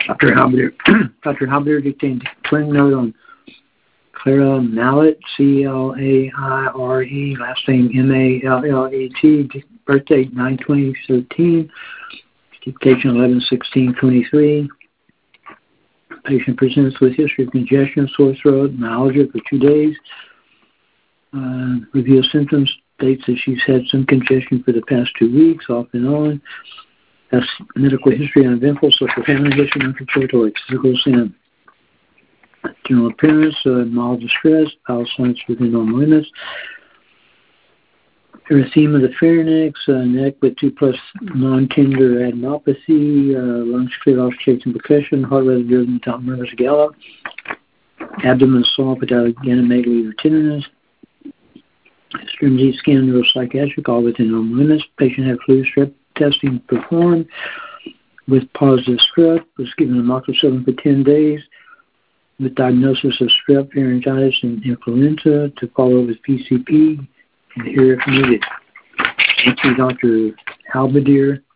Dr. Halberdier dictated a twin note on Clara Mallet, C-L-A-I-R-E, last name M-A-L-L-E-T, birthday 9/20/13, dictation 11/16/23. Patient presents with history of congestion, sore throat, myalgia for 2 days. Review of symptoms states that she's had some congestion for the past 2 weeks, off and on. That's medical history, uneventful, social family history, uncontrolled, physical sin. General appearance, mild distress, bowel signs within normal limits. Erythema of the pharynx, neck with 2+ non-tender adenopathy, lungs cleared off, shakes and percussion, heart rate driven, top nervous gallop, abdomen soft without ganomegaly or tenderness, extremity scan, neuropsychiatric, all within normal limits. Patient had flu strep testing performed with positive strep, was given amoxicillin for 10 days with diagnosis of strep, pharyngitis, and influenza to follow with PCP and here if needed. Thank you, Dr. Halberdier.